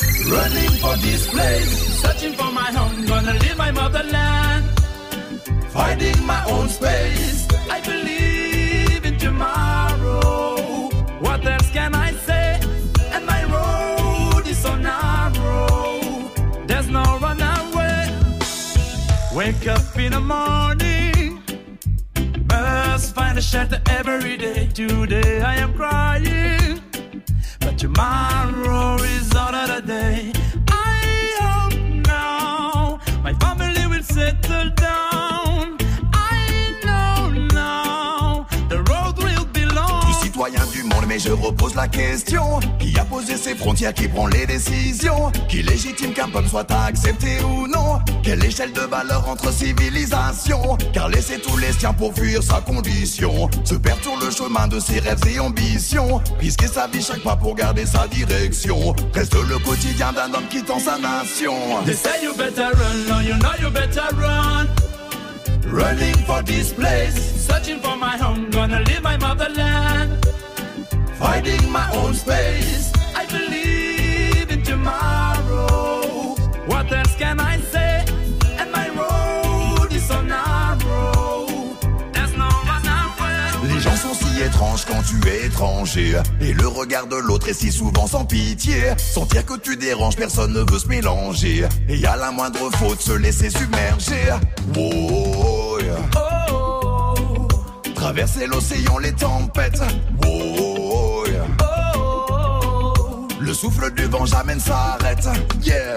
Running for this place, searching for my home, gonna leave my motherland. finding my own space. I believe in tomorrow. What else can I say? And my road is so narrow. There's no runaway. Wake up in the morning, must find a shelter every day. Today I am crying, but tomorrow is another day. I hope now my family will settle down. I know now the road will be long. Citoyen du monde, mais je repose la question. Qui a posé ses frontières, qui prend les décisions? Qui légitime qu'un peuple soit accepté ou non? Quelle échelle de valeur entre civilisations? Car laisser tous les siens pour fuir sa condition, se perd sur le chemin de ses rêves et ambitions. Risquer sa vie chaque pas pour garder sa direction, reste le quotidien d'un homme quittant sa nation. They say you better run, now you know you better run. Running for this place, searching for my home, gonna leave my motherland. Finding my own space, I believe in tomorrow. What else can I say? And my road is so narrow. There's no runaway. Les gens sont si étranges quand tu es étranger, et le regard de l'autre est si souvent sans pitié. Sentir que tu déranges, personne ne veut se mélanger, et à la moindre faute se laisser submerger. Oh, yeah. Oh. Traverser l'océan, les tempêtes. Oh, yeah. Oh. Le souffle du vent jamais ne s'arrête. Yeah.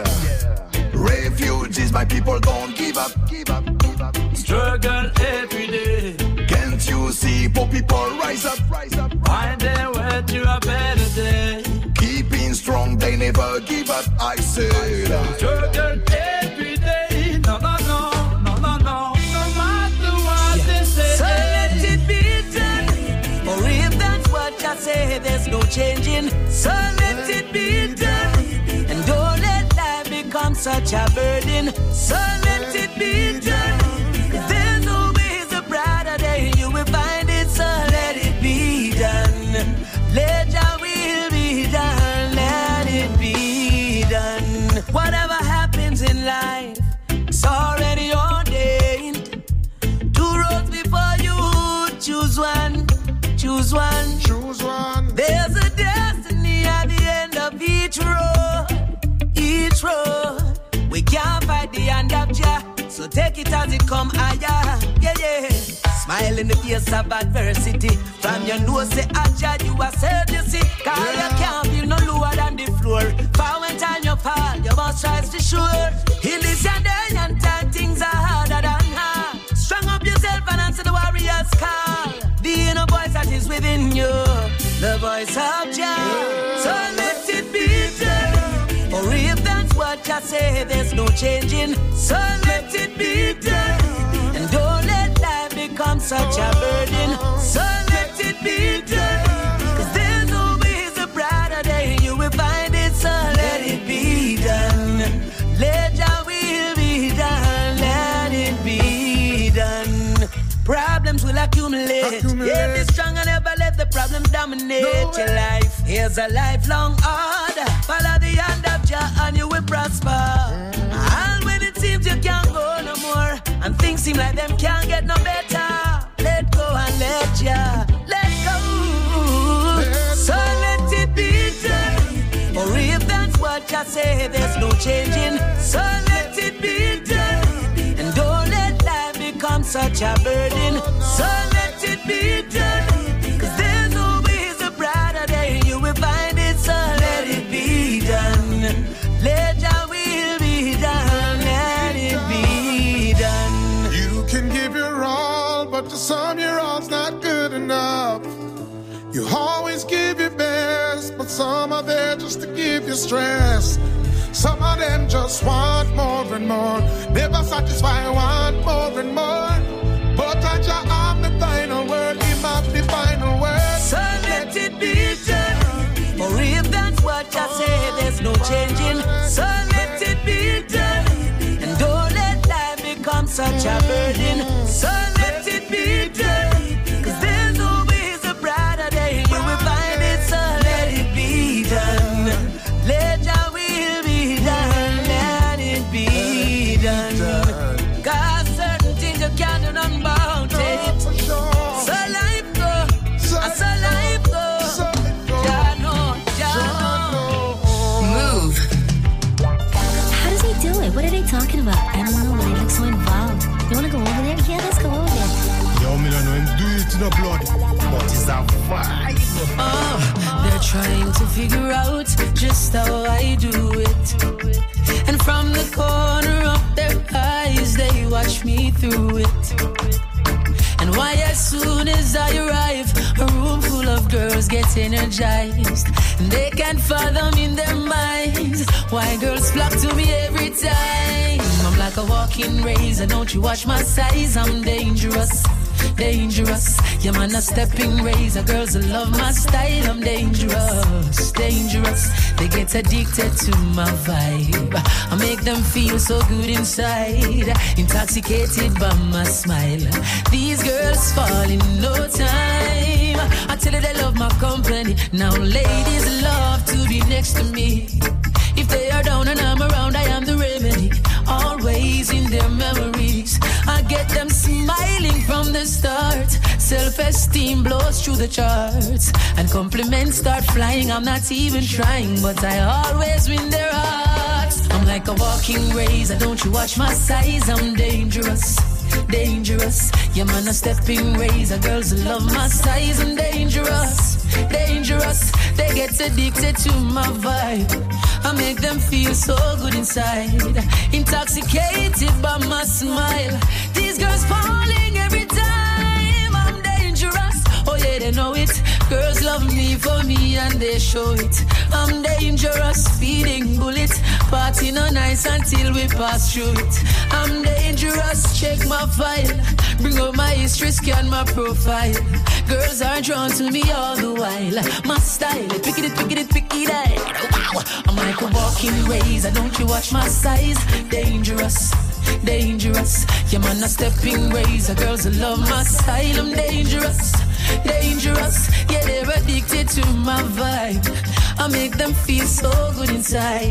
Refugees, my people don't give up, give up, give up. Struggle every day. Can't you see poor people rise up, rise up? Find their way to a better day. Keeping strong, they never give up, I said. Struggle every day. No, no, no, no, no, no. No matter what they say. So let it be done. Or if that's what I say, there's no changing. So let it be done. And don't let life become such a burden. So let it be done. Cause there's always a brighter day. You will find it, so let it be done. Let your will be done. Let it be done. Whatever happens in life, it's already ordained. Two roads before you, choose one. Choose one. Choose one. There's a destiny at the end of each road. Each road. We can't fight the hand of Jah, so take it as it come higher. Yeah, yeah. Smile in the face of adversity. From your nose, say, Jah, you are saved, you see. Cause yeah. You can't feel no lower than the floor. For when time you fall, you must rise to sure. In this and day and time, things are harder than hard. Strong up yourself and answer the warrior's call. The inner voice that is within you, the voice of Jah. Yeah. So let it be done. Or if that's what I say, there's no changing. So let it be done. And don't let life become such a burden. So let it be done. Cause there's always a brighter day. You will find it, so let it be done. Let your will be done. Let it be done. Problems will accumulate. accumulate. Yeah, be strong and never let the problems dominate no your life. Here's a lifelong order. Follow the hand of Jah and you will prosper. Mm. And when it seems you can't go no more, and things seem like them can't get no better, let go and let Jah, let go. Let so go. Let it be done. Or if that's what Jah say, there's no changing. So let it be done. And don't let life become such a burden. So let it be done. Cause there's always a brighter day. You will find it, so let it be done. Let your will be done. Let it be done. You can give your all, but to some your all's not good enough. You always give your best, but some are there just to give you stress. Some of them just want more and more, never satisfy, want more and more. But I Jah am the final word, Him have the final word. So let it be done. Or if that's what Jah say, there's no changing. So let it be done. And don't let life become such a burden. So let it be done. Cause there's always a brighter day. You will find it, so let it be done. Let your will be done. Let it be done. Cause certain things you can't do trying to figure out just how I do it. And from the corner of their eyes, they watch me through it. And why as soon as I arrive, a room full of girls get energized. And they can't fathom in their minds why girls flock to me every time. I'm like a walking razor, don't you watch my size, I'm dangerous. Dangerous, yeah man, a stepping razor. Girls who love my style, I'm dangerous, dangerous. They get addicted to my vibe. I make them feel so good inside, intoxicated by my smile. These girls fall in no time. I tell you they love my company. Now ladies love to be next to me. If they are down and I'm around, I am the remedy. Always in their memories, I get them smiling from the start. Self-esteem blows through the charts, and compliments start flying. I'm not even trying, but I always win their hearts. I'm like a walking razor, don't you watch my size, I'm dangerous. Dangerous, yeah man, a stepping razor. Girls who love my size, I'm dangerous. Dangerous, they get addicted to my vibe. I make them feel so good inside, intoxicated by my smile. These girls falling every time, I'm dangerous. Oh yeah, they know it. Girls love me for me and they show it. I'm dangerous, feeding bullet. Party no nice until we pass through it. I'm dangerous, check my file. Bring up my history, scan my profile. Girls are drawn to me all the while. My style, pick it, pick it, pick it, wow. I'm like a walking razor, don't you watch my size? Dangerous, dangerous. Yeah man, a stepping razor. Girls who love my style, I'm dangerous. Dangerous, yeah, they're addicted to my vibe. I make them feel so good inside,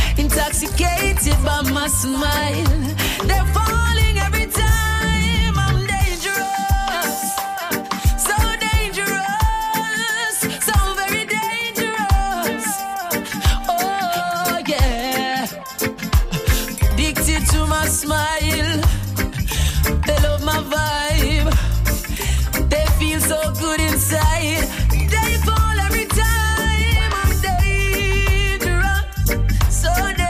intoxicated by my smile. They're falling every time, I'm dangerous. So dangerous, so very dangerous. Oh yeah, addicted to my smile. They love my vibe. Feel so good inside. They fall every time. I'm dangerous, so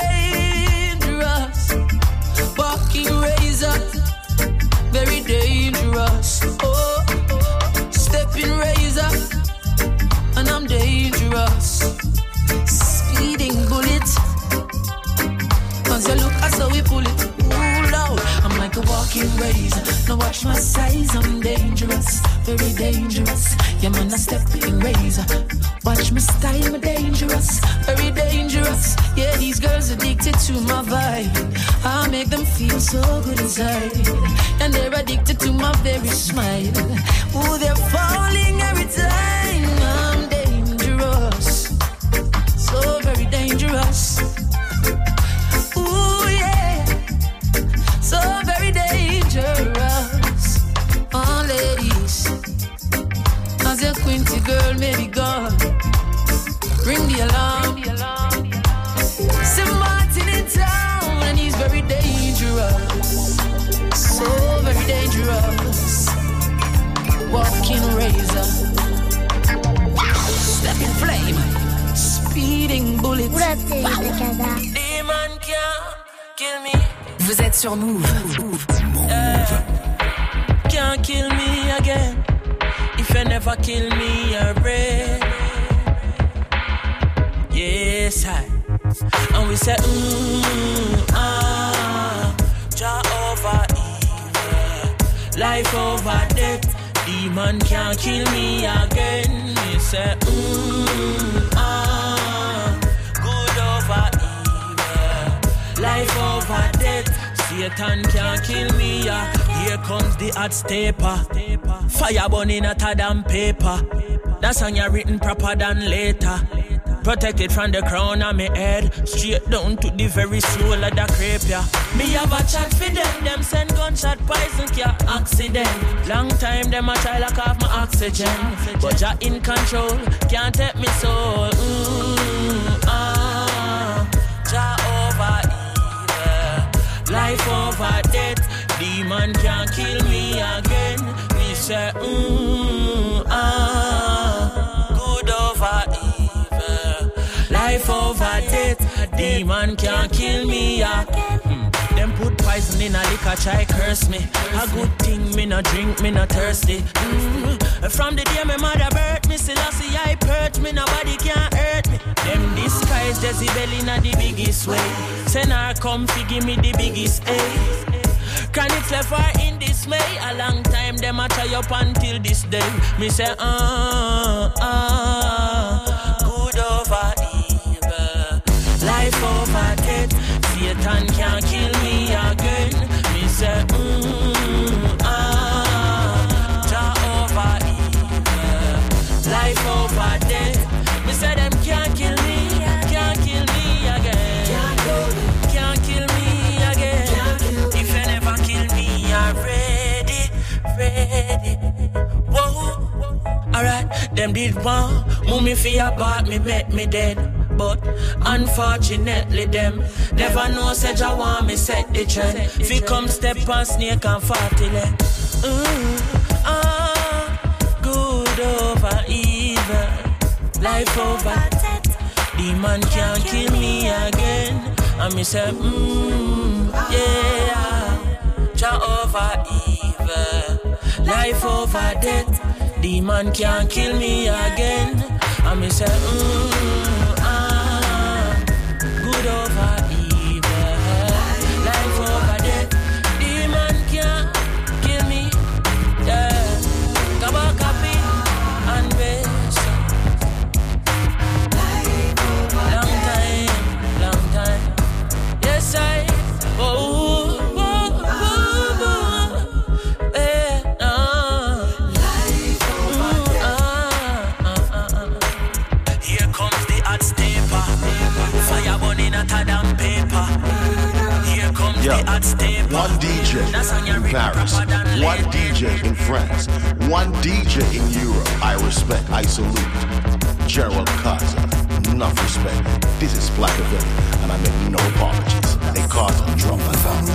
dangerous. Walking razor, very dangerous. Oh, stepping razor, and I'm dangerous. Speeding bullet. Once you look, I saw we pull it. Ooh, loud. I'm like a walking razor. Now watch my size, I'm dangerous. Very dangerous, yeah man, a stepping razor. Watch my style, I'm dangerous, very dangerous. Yeah, these girls addicted to my vibe. I make them feel so good inside, and they're addicted to my very smile. Ooh, they're falling every time. I'm dangerous, so very dangerous. Ooh yeah, so very dangerous. Oh ladies, as a Quinty girl may be gone, ring the alarm. Saint Martin in town, and he's very dangerous, so very dangerous. Walking razor, stepping flame, speeding bullets. Wow. Demon can't kill me. Vous êtes sur Move. Move. Uh, can't kill me again. If you never kill me already. Yes, I. And we say, mmm, ah, Jah over evil, life over death. Demon can't kill me again. We say, mmm, ah, good over evil, life over death. Satan can't kill me, yeah. Here comes the hot stepper. Fire burning hotter than paper. That song you written proper than later. Protected from the crown of my head, straight down to the very soul of the crepe, yeah. Me have a chat for them, them send gunshot poison, yeah, accident. Long time them a try lock off my oxygen, but Jah in control, can't take me soul. Mm, ah, Jah over evil, life over death. Demon can't kill me again. Me say, mm, ah, good over evil. Life over death, demon can't kill me, yeah. Mm. Them put poison in a liquor, try curse me. A good thing, me no drink, me no thirsty. Mm. From the day my mother birthed me, still I see I hurt me, nobody can hurt me. Them disguise Jezebel in a the biggest way. Send her come fi give me the biggest A. Chronics left her in dismay. A long time them a try up until this day. Me say, uh, uh, good over evil, life over death. Satan can't kill me again. Me say, mm, ah, Jah over evil, life over death. Me say them can't kill me, can't kill me again. Can't kill me again. If you never kill me, I'm ready, ready. Whoa, alright, them did one. Move me for your part, me make me dead. But unfortunately them never know say Jah want me set the trend. If you come step on snake and forty leg. Mm, ah, good over evil, life over death. Demon can't kill me again. And me say, mmm, yeah. Jah over evil, life over death. Demon can't kill me again. And me say, mmm, ah, good over evil, life over death. Demon can't kill me, yeah. Kaba copy and base. Long time, long time. Yes, I, oh, oh, oh, oh, eh, ah. Here comes the hot stepper, fire burning hotter than paper. Here comes Yo, the hot stepper. one D J in Paris, one D J in France, one D J in Europe. I respect, I salute. Gerald Carter, enough respect. This is Blackavelli, and I make no apologies. They Carter, drop my thumb.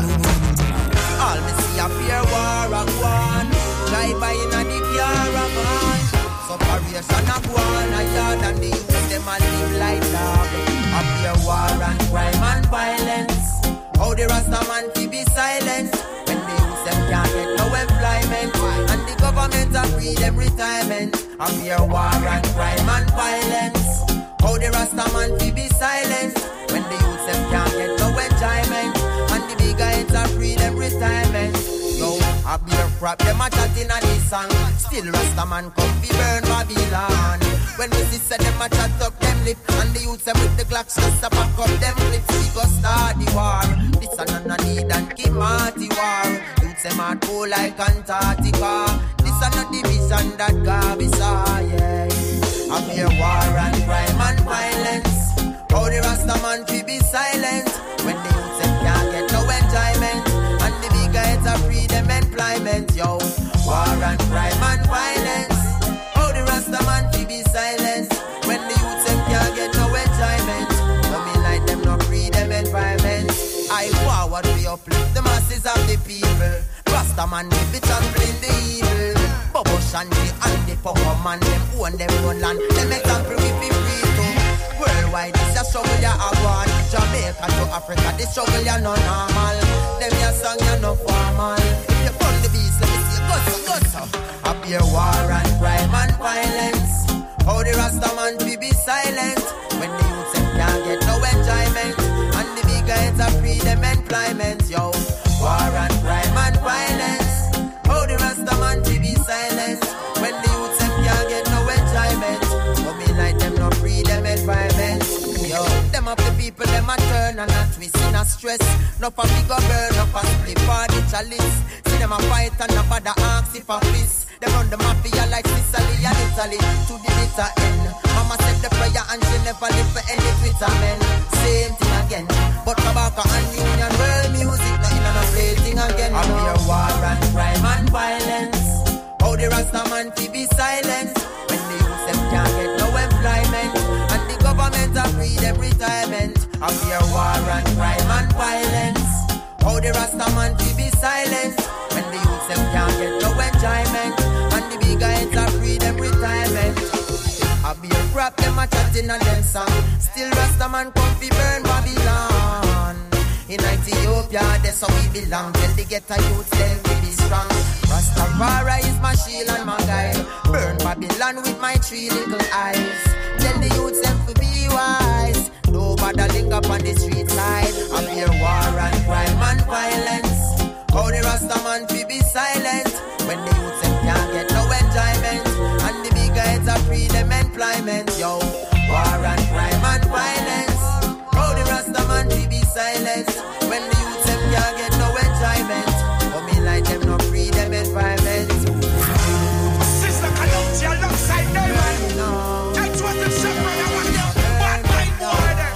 All me see a fear war a go on. Drive by in a the caravan. Separation a go on. A yard and the youth them a live like dog. A fear war and crime and violence. How the Rasta man fi be silent when the youth them can't get no employment and the government a free them retirement. A fear war and crime and violence. How the Rasta man fi be silent when the youth them can't get no enjoyment and the big guys a free them retirement. Yo, a beer crap them a chat in a this song. Still Rasta man come fi burn Babylon. When we see say them a chat up them lip and the youths them with the Glocks just a back up them clips. We go start the war. This a none need and keep Marty war. Youths them a go like Antarctica. This a not the vision that God be saw, yeah. A beer war and crime and violence. How the Rasta man fi be silent when the youths them can't get no enjoyment and the big guys a free them employment, yo. War and crime and violence. How the Rasta man fi be silent when the youths them can't get no enjoyment. No me like them no free them environment. I forward we uplift the masses of the people. Rasta man we be trampling the evil. Bobo Shanti and the power man them own them own land. Them example we be free to. Worldwide this a struggle ya a one. Jamaica to Africa this struggle ya no normal. Them ya song ya no formal. If you burn the beast let me see you go so go so. A beer war and crime and violence. How the Rasta man fi be silent when the youths them can't get no enjoyment and the big guys a free them employment, yo. War and crime and violence. How the Rasta man fi be silent when the youths them can't get no enjoyment. But me like them no free them environment, yo. Them up the people them a turn and a twist in a stress. No for me go burn up a split for the chalice. See them a fight and a bother ask if a fist. They run the mafia like Sicily and Italy to the bitter end. Mama said the prayer and she never live for any Twitter men. Same thing again, but tobacco and union world music not in a play thing again. I be a war and crime and violence. How the Rasta man fi be silent when the youths them can't get no employment and the government a free them retirement. I be a war and crime and violence. How the Rasta man fi be silent when the youths them can't get no enjoyment and the big guys a free them retirement. I be a crap, them a chatting on them song. Still Rastaman come fi burn Babylon. In Ethiopia, that's how we belong. Tell the ghetto youth, them we be strong. Rastafari is my shield and my guide. Burn Babylon with my three little eyes. Tell the youth, them to be wise. Nobody linger up on the street side. I fear war and crime and violence. How the Rastaman fi be silent when the youth them can't get no enjoyment. And the big guys are free them employment. Yo, war and crime and violence. How the Rastaman fi be silent when the youth them can't get no enjoyment. For me like them no free them environment. Sister Kaluchi alongside them man. That's what the shepherd I want you. Bad mind boy them.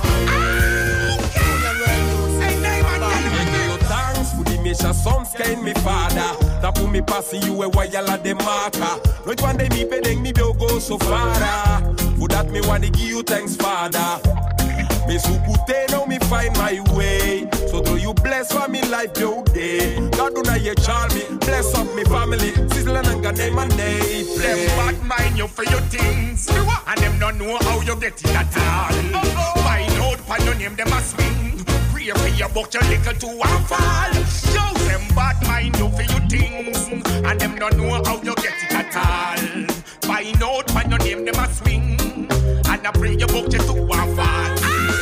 Hey Neyman, I give you thanks for the mission some skin me father. Tapu me passing you a while at the marker. Not one day me pedeng me do go so far. For that me want to give you thanks father. Me sukute now me find my way. So do you bless for me life your day. God do not yet charm me. Bless up me family. Sizzle and gonna name my name. Them bad mind you for your things. And them don't know how you get it at all. Find out for your name them a swing. Pray for your book your little to a fall. Show them bad mind you for your things. And them don't know how you get it at all. Find out for your name them a swing. And I pray your book you to a fall.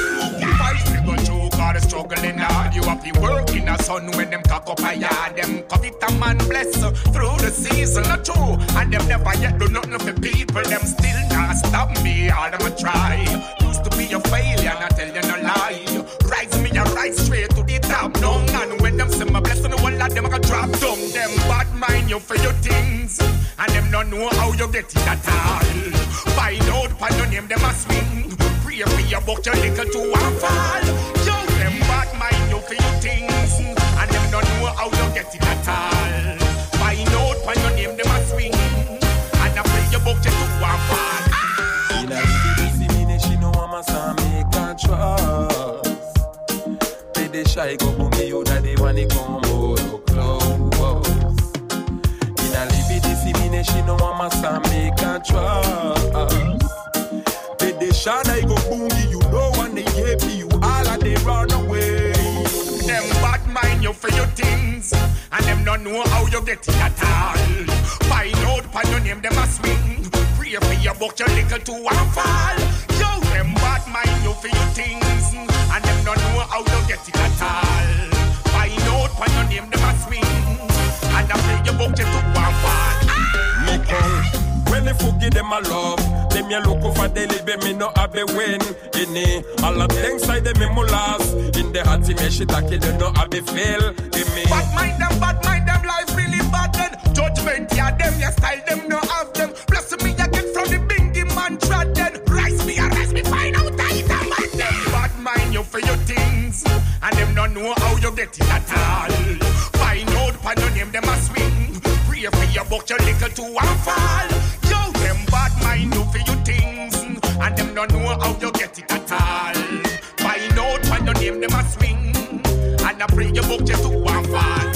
God is struggling hard. You have to work in the sun when them cock up a yard. Them covet a man bless uh, through the season or two. And them never yet do nothing for people. Them still not stop me. All them a try. Used to be a failure, and I tell you no lie. Rise me and rise straight to the top. No, and when them see my blessing, the whole lot them a go drop down. Them bad mind you for your things. And them don't know how you get it at all. Find out by your name, them a swing. Pray for your book, your little to a fall. Them bad mind you for your things. And them don't know how you get it at all. Find out by your name, them a swing. And I pray your book, you to a fall. In a little see me, she know I'm a son, make a trust. They the shy go for me, you that they want to come more close. In a little see me, she know I'm a son, make a trust. They the shy they go boogie, you know when they hate you, all of they run away. Them bad mind you for your things. And them don't know how you get it at all. Find out by your name, them a swing. Pray for your book, your little to a fall. Yo, them bad mind you for your things. And them don't know how you get it at all. Find out by your name, them a swing. And I pray your book, you to a fall. Me come. When they forgive them a love, them you look for the live me no have a win. In it, all of them side them me last. In the heart me she take them no have a fail. In me, bad mind them, bad mind them life really bad then. Judgment yeah them, your style them no have them. Bless me I get from the bingy man trad then. Rise me, rise me, find out I eat a man them. Bad mind you for your things, and them don't know how you get it at all. Find out by your name them a swing. Pray for your book your little to a fall. Them bad mind you for your things. And them don't know how you get it at all. Find out when your name them a swing. And I bring your book just to one fall.